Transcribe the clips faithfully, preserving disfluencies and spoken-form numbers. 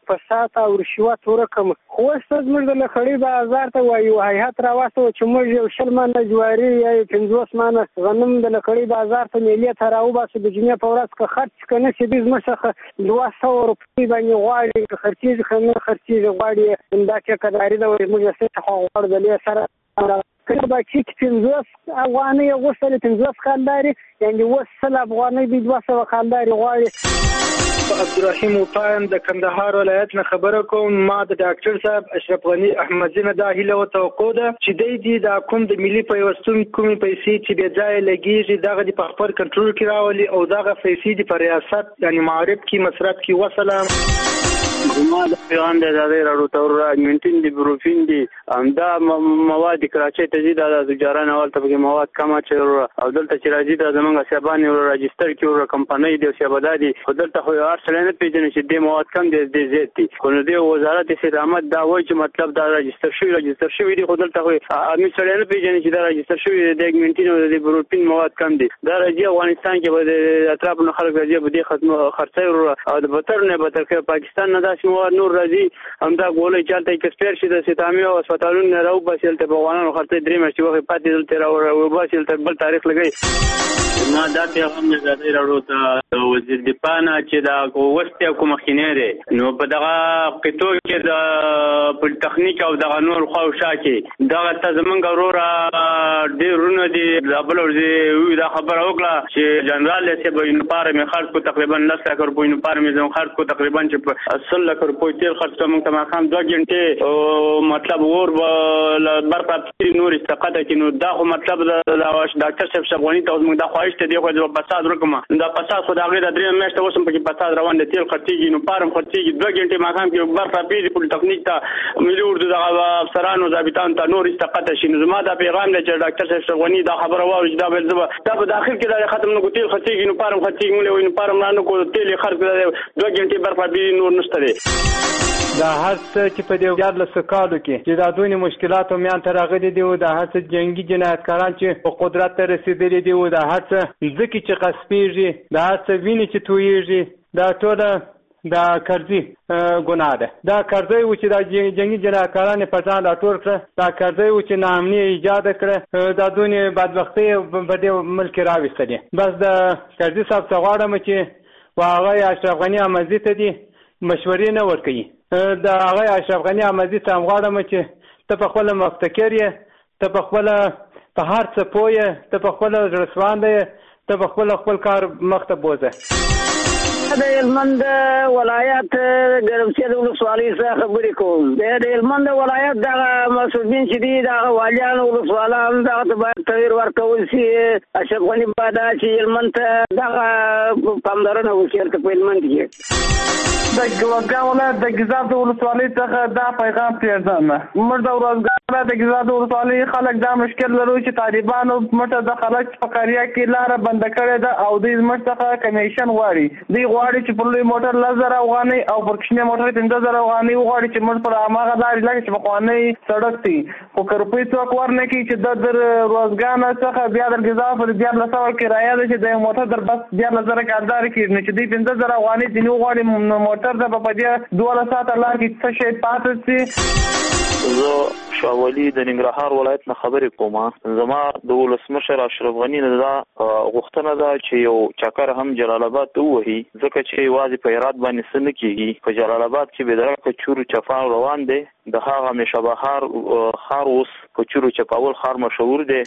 فساد او رشوت ورکم خو ست موږ د لخړی بازار ته وایو هیئت راوستو چې موږ یو شل منه جواری یا پنځوس منه غنم د لخړی بازار ته ملي ته راوباسو د جمعې په ورځ که خرڅ کنه چې د زموږ دوه سوه روپۍ باندې غواړي خرڅیږي خنه خرڅیږي غواړي دا چې کداري د موږ څه خو غواړي د لې سره کله به چې پنځوس افغانۍ غوښتل پنځوس خانداري یعنی وسل افغانۍ د دوه سوه خانداري غواړي. عبدالرحیم وپایم د کندهار ولایت نه خبره کوم. ما د ډاکټر صاحب اشرف غنی احمدزی نه دا هیله او توقع ده چې دی دې د کوم د ملي پیوستون کومې پیسې چې بې ځایه لګیږي دغه د په خپل کنټرول کې راولي او دغه پیسې د په ریاست یعنی معارف کې مصرف کې وسلام. زما د پیغام د ازادۍ راډیو ته راجمنټین دی بروفین دی همدا مواد کراچۍ ته ځي د تجاران اول ته کې مواد کم چې او دلته چې راځي د زمونږ سیابان راجستر کې ور کمپنۍ دی سیابدا دی خو دلته خو هر څه نه پیژني چې د مواد کم دی د زیات دي خو نو د وزارت استدامت دا وایي چې مطلب دا راجستر شوی راجستر شوی دی خو دلته خو امي څه نه پیژني چې دا راجستر شوی دی د اګمنټین او د بروفین مواد کم دي دا راځي افغانستان کې به اطراف نه خلک راځي به د خدمت خرڅي او د بتر نه بتر کې پاکستان نه داسې مواد نور راځي همدا ګولې چالتې ایکسپایر شي د ستامي او هسپتالونو راو بسل ته بوانو خرڅي درې مشي وخت پاتې دلته راو بسل ته بل تاریخ لګي. ما دا ته هم نه زده راړو ته وزیر دفاع نه چې دا وسته کوم خینره نو په دغه قطو کې د پل تخنیک او دغه نور خو شاکي دغه ته زمونږ وروره ډیرونه دي بل ورځي دا خبر وکړه چې جنرال له به نو پاره می خرڅ کو تقریبا لس لک روپۍ نو پاره می زمو خرڅ کو تقریبا چې اصل لک روپۍ تیل خرڅ کوم ته ما خام دوه غنټه او مطلب ور بر په نور استقاده کې نو دا خو مطلب د ډاکټر صاحب شغونی ته موږ دا خواهش ته دی خو د فساد رقم دا فساد خو دا غیر درې میاشتې اوس په کې فساد روان دي تیل خرڅيږي نو پارم خرڅيږي دوه غنټه ما خام کې بر په پیری په تکنیک ته ملي اردو د افسرانو ضابطان ته نور استقاده شي نو زما دا پیغام دی چې ډاکټر صاحب شغونی دا خبره واوري دا بل زبا دا په داخل کې دا ختم نو تیل خرڅيږي نو پارم خرڅيږي نو پارم نه کو تیل خرڅ دوه غنټه بر په پیری نور نشته دی. دا هر څه چې په دې یاد له کالو کې چې دا دونې مشکلات او میان ته راغلي دي او دا هر څه جنگي جنایتکاران چې په قدرت ته رسېدلي دي او دا هر څه ځکه چې قصبېږي دا هر څه ویني چې تویېږي دا ټوله دا قرضي ګناه ده. دا قرضی و چې دا جنگي جنایتکاران په ځان راټول کړه دا قرضی و چې ناامني ایجاد کړه دا دونې بدبختۍ په دې ملک راوستلې. بس د قرضي صاحب څخه غواړم چې هغه اشرف غني احمدزي ته دي مشورې نه ورکوي. د هغه اشرف غني احمدزي ته غواړم چې ته په خپل مفتکر یې ته په خپل په هر څه پوهه ته په خپل رسوان دی ته په خپل خپل کار مخ ته بوزه. د هلمند ولایت ګرمسیر ولسوالۍ څخه خبرې کوم. د هلمند ولایت دغه مسؤلین چې دي دغه والیان ولسوالان دغه ته باید تغییر ورکول شي. اشرف غني باید چې هلمند ته دغه پاملرنه وکړي په هلمند کې. د ګوګا ولایت د ګیزاب ولسوالۍ څخه دا پیغام پېژنم. موږ د ورځګار د ګیزاب ولسوالۍ خلک دا مشکل لرو چې طالبانو مټه د خلک په قریه کې لاره بند کړې ده او دوی زموږ څخه کمیشن غواړي. دوی غواړي چې پر لوی موټر لس زره افغانۍ او پر کوچنی موټر پنځه زره افغانۍ وغواړي چې موږ پر هماغه لارې لکه چې پخوانی سړک دی خو که روپۍ څوک ورنه کړي چې د در روزګان څخه بیا د ګیزاب پر دیارلس سوه کرایه ده چې د موټر در بس دیارلس زره کاردار کړي نو چې دوی پنځه زره افغانۍ ځینې وغواړي موټر ته په دې دولس ساعته لار کې څه شی پاتې شي. زه شاولي د ننګرهار ولایت نه خبرې کوم. زما د ولسمشر اشرف غني نه دا غوښتنه ده چې یو چکر هم جلال آباد ته ووهي ځکه چې یوازې په هرات باندې څه نه کېږي. په جلال آباد کې بېدرکه چور چپاو روان دی. د هغه مشابهار ښار اوس په چورو چپاول ښار مشهور دی.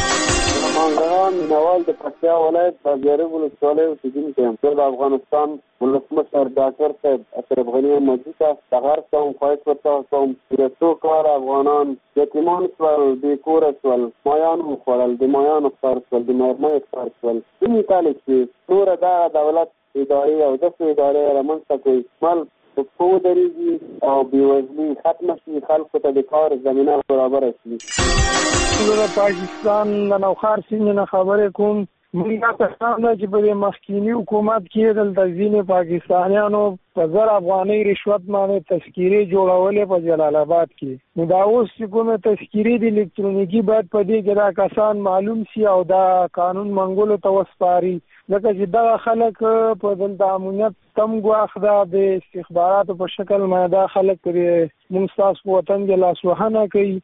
مانګان نوال د پکتیا ولایت د زیارب ولسوالۍ اوسېدونکی یم. زه د افغانستان ولسمشر ډاکټر صاحب اشرف غني احمدزي ته سهار کوم خواهش ورته کوم چې څو کاله افغانان یتیمان شول بې کوره شول مایان وخوړل د مایانو ښکار شول د مېرمنې ښکار شول. ځینې کال چې نوره دغه دولت ادارې او داسې ادارې رامنځته کړي مال په ودرېږي او بېوزلي ختمه شي خلکو ته د کار زمینه برابره شي. زه د پاکستان د نوښار سیمې نه خبرې کوم. موږ کسان چې په مخکینی حکومت کې دلته ځینې پاکستانیانو په زر افغانۍ رشوت باندې تذکیرې جوړولې په جلال آباد کې. نو دا اوس چې کومه تذکیرې د الکترونیکي باید په دې کې دا کسان معلوم سي او دا قانون منګولو ته وسپاري، ځکه چې دغه خلک په دلته امنیت تم ګواښ ده د استخباراتو په شکل باندې دا خلک موږ ستاسو وطن کې لاسوهنه کوي.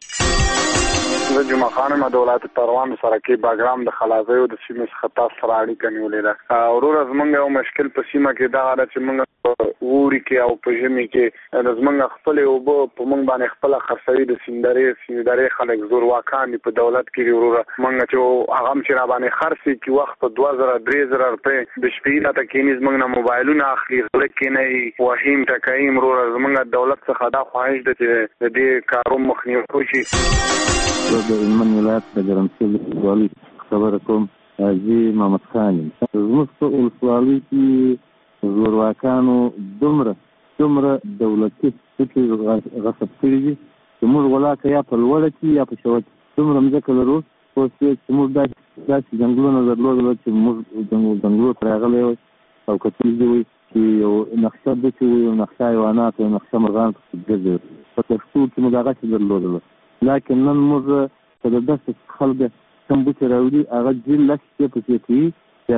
زه جمعه خان یم د ولایت پروان سرکي باګرام د خلازیو د سیمې څخه تاسو سره اړیکه نیولې ده. وروره زمونږ یو مشکل په سیمه کې دغه ده چې موږ په ووري کې او په ژمي کې د زمونږ خپلې اوبه په موږ باندې خپله خرڅوي د سیندرې سیندرې خلک زورواکان دي په دولت کې. وروره موږ چې هغه هم چې را باندې خرڅي کې وخت په دوه زره درې زره روپۍ د شپې راته کېني زموږ نه موبایلونه اخلي، غله کېنئ وهیم ټکئ. وروره زمونږ دولت څخه دا خواهش ده چې د دې کارو مخنیوی وشي. د هلمند ولایت د ګرمسیر ولسوالۍ خبره کوم. حاجي محمد خان یم. زموږ په ولسوالۍ کې زورواکانو دومره دومره دولتي څټې غصب کړي دي چې موږ ولاکه یا په لوړه کې یا په شوه کې دومره مځکه لرو اوس چې موږ داسې ځنګلونه درلودل چې موږ ځنګلو ته راغلی وای او کتلي دي وای چې یو نقشه ډکې وي، یو نقشه حیوانات، یو نقشه مرغان پکې ګرځي. په پښتو کې موږ هغسې درلودل، لکن نن موږ په د داسې خلک کوم بوټي راوړي هغه جیل لس شپې پسې کوي بیا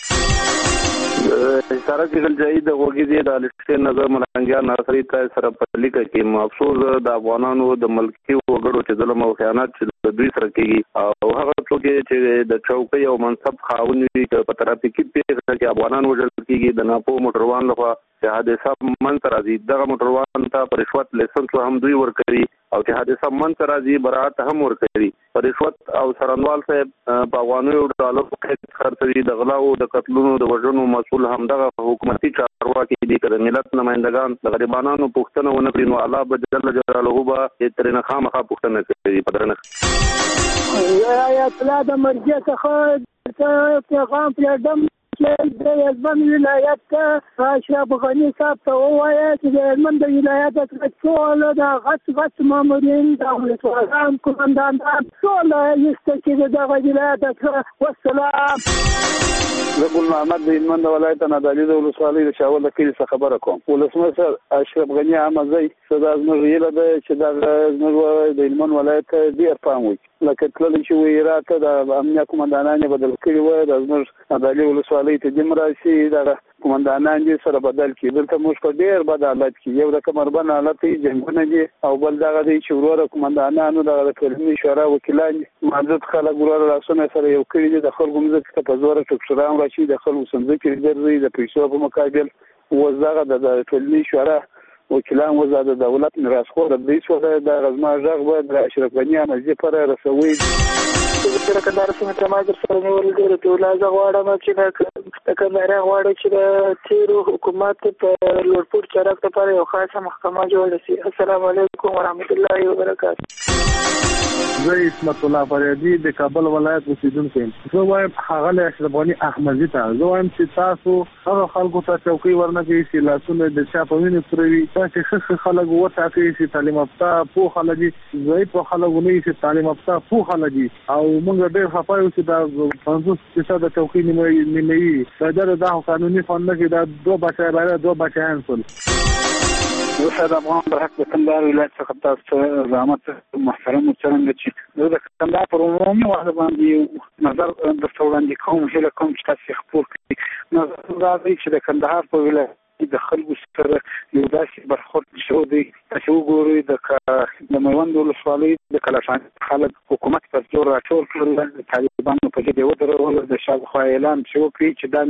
راځي. سارا جګلجایي د غوږی دی د الکشن نظر ملنګیان ناصري ته سره په لیکه کې افسوس د افغانانو د ملکي وګړو چې ظلم او خیانت چې دوی سره کېږي او هغه څوک چې د چوکۍ او منصب خاوند وي په ترافیکي پیښه کې افغانان وژل کېږي د ناپوه موټروان لخوا چې حادثه منځ راځي. دغه موټروان ته په رشوت لیسنس هم دوی ورکوي او چې حادثه منځ راځي براءت هم ورکوي. په رشوت او سرنوال صاحب په افغانیو ډالرو کې خرڅوي. د غلاو د قتلونو د وژنو مسؤل همدغه حکومتي چارواکي دي. که د ملت نمایندګان د غریبانو پوښتنه ونه کړي نو الله به جل جلاله به ترېنه خامخا پوښتنه کوي. په درنښت آیت الله د مرګي څخه پیغام پرېږدم چې د هلمند ولایت ته اشرف غني صاحب ته ووایه چې د هلمند د ولایت څخه ټول د غټ غټ مامورین د ولسوالیان قومندانان ټول ایسته چې د دغه ولایت څخه والسلام. زه ګل محمد د هلمند ولایت نادعلي د ولسوالۍ د شاول د کلي څخه خبره کوم. ولسمشر اشرف غني احمدزی څه دا زموږ هیله ده چې دغه زموږ د هلمند ولایت ته ډېر پام وکړي. لکه تللی چې وایي راته د امنیه قومندانان یې بدل کړي وای، د زموږ نادعلي ولسوالۍ ته دم راشي دغه قومندانان دې سره بدل کړي. دلته موږ په ډېر بد حالت کې یو د کمربند حالت یې جنګونه دي او بل دغه دی چې وروره قومندانانو دغه د کلمې شورا وکیلان معزز خلک وروره لاسونه سره یو کړي دي. د خلکو مځکې ته په زوره ټکسران راشي، د خلکو سمځکې ګرځي د پیسو په مقابل. اوس دغه د کلمې شورا وکیلان وزا د دولت میراثخوار دی شو د غزما ژغ به د اشرف غني احمدزي پر رسوي. د کندهار سیمه ته ماجر سره نیول ډېر ته لازم غواړم چې د کندهار غواړي چې د تیرو حکومت په لوړپوړ چارک لپاره یو خاصه محکمه جوړه شي. السلام علیکم ورحمت الله وبرکاته. زه اسمت الله فریدي د کابل ولایت اوسیدونکی یم. زه وایم ښاغلی اشرف غني احمدزي ته زه وایم چې تاسو هغه خلکو ته چوکۍ ورنه کوي چې لاسونه د چا په وینې توروي. تاسې ښه ښه خلک وټاکئ چې تعلیم یافته پوه خلک دي، ضعیفو خلکو نه وي چې تعلیم یافته پوه خلک دي. او موږ ډېر خفه یو چې دا پنځوس فیصده چوکۍ نیمه وي. دا دا قانوني فند نه کې دا دوه بچیان باید دوه بچیان شول. زه د افغان برحق د کندهار ولایت څخه تاسو زحمت محترم څرنګه چې زه د کندهار پر عمومي وضع باندې نظر درته وړاندې کوم. هیله کوم چې تاسو خپور کړئ. نظر دا دی چې د کندهار په ولایت د خلکو سره یو داسې برخورد شوی دی. تاسو وګورئ د میوند ولسوالۍ د کلاشان خلک حکومت پر زور راټول کړل، د طالبانو په ضد ودرول، د شاوخوا اعلان چې وکړي چې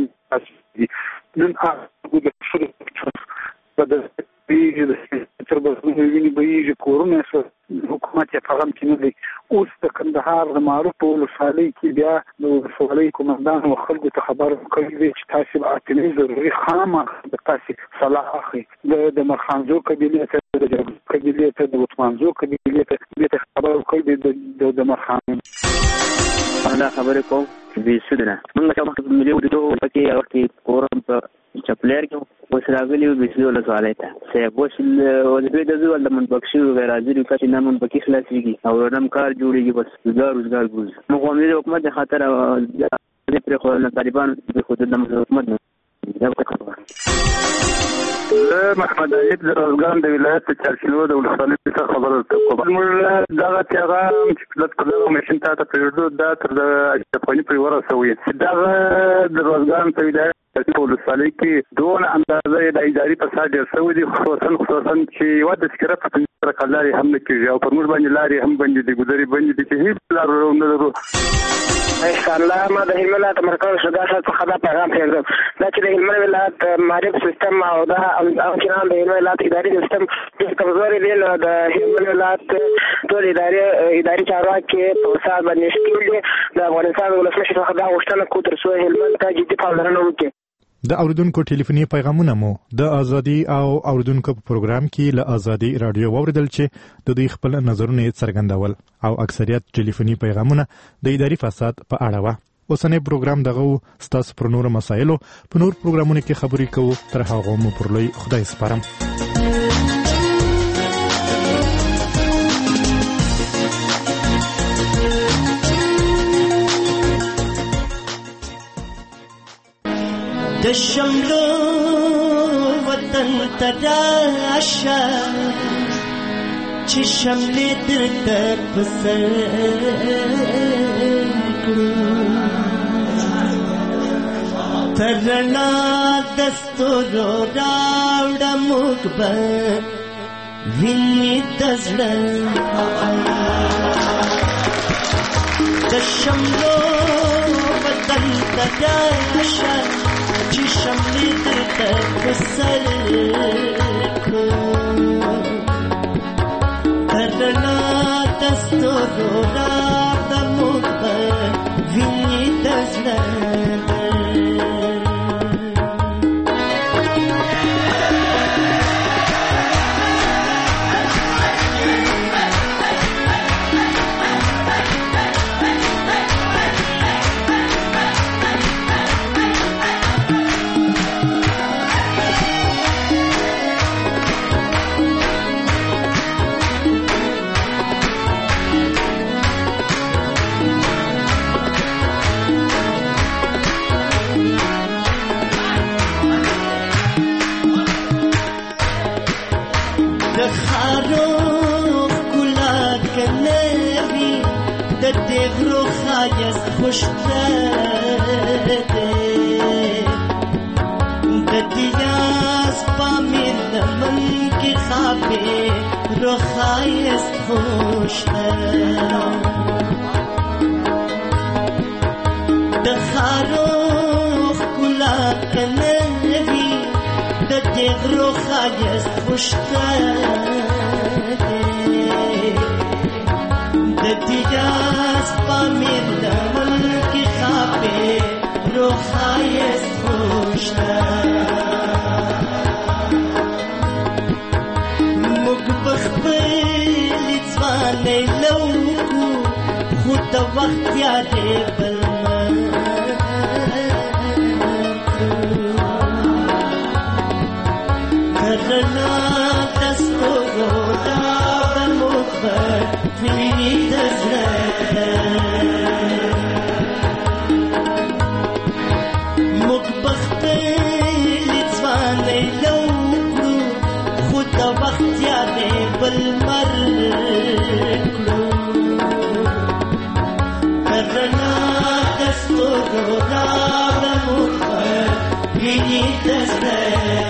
دا نن هغه د شروع په د بیږي د تر بزرګو ویني بیږي کورونه حکومت یې پیغام کې نه دی. اوس د کندهار د معروف ولسوالۍ کې بیا د ولسوالۍ قومندان او خلکو ته خبر کوي چې تاسو به اعتماد ضروري خامه د تاسو صلاح اخلي. د مرخانزو قبیلې ته د جرګ قبیلې ته د وطمانزو قبیلې ته د خبر کوي د د مرخان انا خبرې کوم چې سودنه موږ چې مخکې ملي ودو پکې اورتي کورم په چپلر کې وسراغلی وبسلو له سوالته سه بوشل ولې د زول د منبخشي غیر حاضر کچې نه منبخي خلاصيږي او نم کار جوړيږي بس روزګار روزګار ګوز نو قومي حکومت د خاطر پرې خو طالبان پرې خو د حکومت نه دا وکړه. زه محمد عیب د روزګان د ولایت د چارشلو د ولسوالۍ څخه خبره کوم. موږ دغه پیغام چې په دغه مشین ته پرېږدو دا تر د اشرف غني پورې ورسوي. دغه د روزګان په ولایت په ولسوالۍ کې دونه اندازه د اداري فساد ډېر شوی دی، خصوصا خصوصا چې یوه تذکره په سره لارې هم نه کېږي او پر موږ باندې لارې هم بندې دي، ګودرې بندې دي چې هېڅ لار نه لرو. انشاءالله ما د هلمند ولایت مرکز شګا څخه دا پیغام پرېږدم دا چې د هلمند ولایت معرف سیستم او دا همچنان د هلمند ولایت اداري سیستم کمزوري دی. نو د هلمند ولایت ټول اداري اداري چارواکي په فساد باندې ښکېل دي. د افغانستان د ولسمشر څخه دا غوښتنه کوو تر څو هلمند ته جدي پاملرنه وکړي. د اوریدونکو ټلیفوني پیغامونه مو د ازادي او اوریدونکو په پروګرام کې له ازادي رادیو واوریدل چې د دوی خپل نظرونه څرګندول او اکثریت ټلیفوني پیغامونه د اداري فساد په اړه و. اوسنۍ پروګرام دغه ستاسو پر نور مسایلو په نور پروګرامونو کې خبرې کوو. تر هغه مو پر لوی خدای سپارم. د شملو وطن تراشه چې شملې درته په سر کړو تر رڼا د ستورو راوړه موږ به وینې د زړه د شملو وطن تراشه چې شملې درته په سر کړو تر رڼا د ستورو راوړه موږ به وینې د زړه خوشته ده د دیاز پامیر لمن کې خابه روخایست خوشته د خارو کلا کنوي د دې روخایست خوشته ده د دیاز پامیر لمن کې خابه روخایست خوشته موږ بخبل ځوانې لوکو خو د وخت یادې بلما کرنا دستورو دا موږ به وینې د زړه موږ بخبل ځوانې لوکو خو د وخت یادې بلمر کړو کرنا دستورو راوړه موږ به وینې د زړه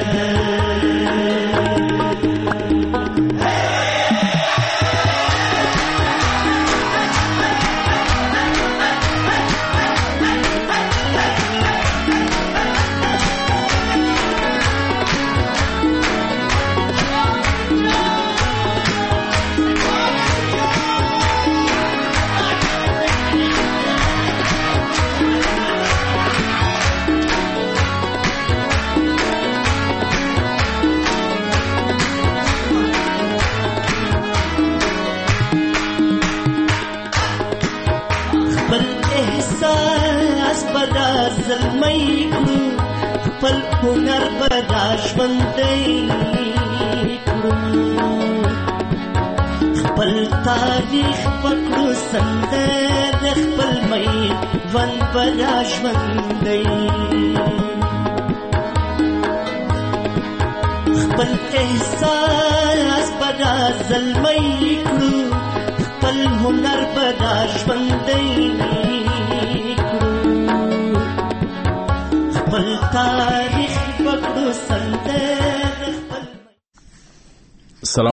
خپل هنر بداش بندې کړو خپل خپل تاریخ پکړو سندر خپل مې ون برا ژوندۍ خپل احساس برا زلمۍ کړو خپل هنر برا ژوندۍ کړو خپل تاریخ پکړو سندر